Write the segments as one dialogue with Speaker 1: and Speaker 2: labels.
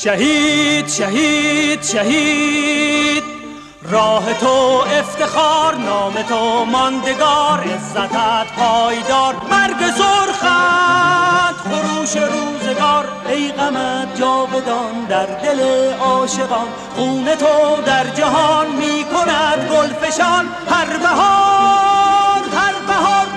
Speaker 1: شهید شهید شهید، راه تو افتخار، نام تو ماندگار، عزتت پایدار، مرگ سرخت خروش روزگار، ای غمت جاودان در دل عاشقان، خون تو در جهان می کند گلفشان، هر بهار هر بهار.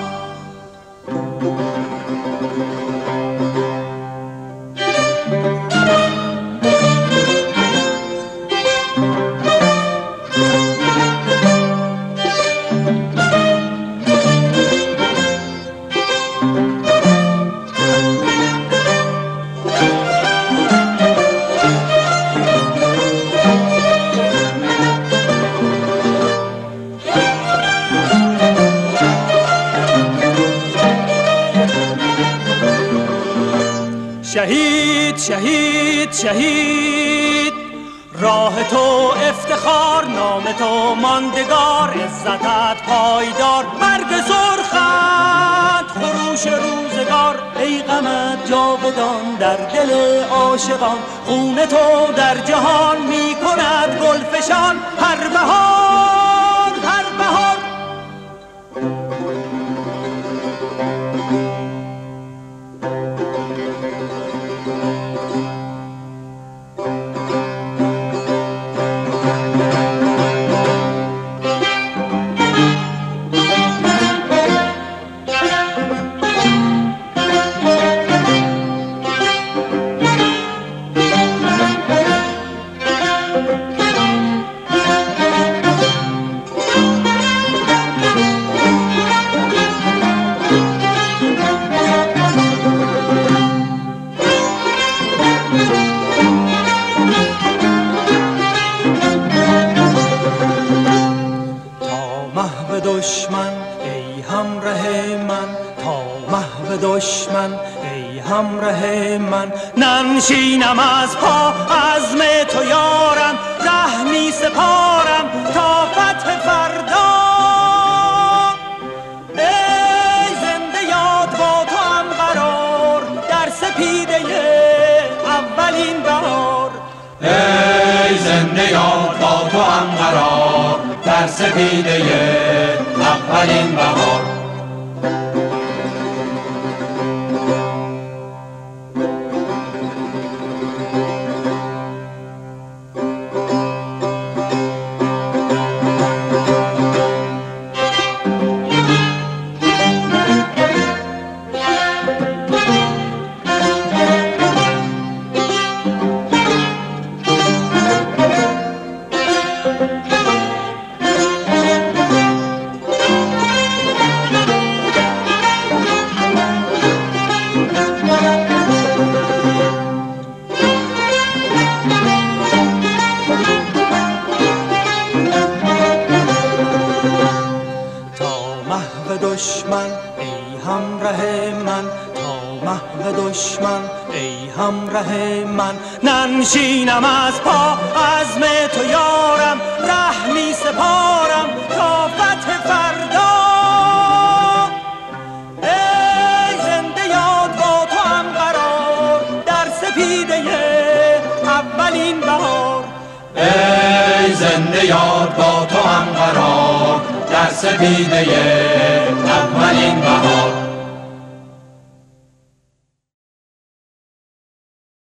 Speaker 1: شهید شهید شهید، راه تو افتخار، نام تو ماندگار، عزتت پایدار، مرگ سرخت خروش روزگار، ای غمت جاودان در دل عاشقان، خون تو در جهان می کند گلفشان، هر بهار هر بهار. دشمن ای همراه من، تا محو دشمن ای همراه من، ننشینم از پا عزم تو یارم، ره می سپارم تا فتح فردا، ای زنده یاد با تو هم قرار، در سپیده اولین بهار،
Speaker 2: ای زنده یاد با تو هم قرار، در سپیده اولین بهار.
Speaker 1: دشمن ای همراه من، تا محو دشمن ای همراه من، ننشینم از پا عزم تو یارم، ره می سپارم تا فتح فردا، ای زنده یاد با تو هم قرار، در سپیده اولین بهار،
Speaker 2: ای زنده یاد با تو هم قرار، در سپیده اولین بهار.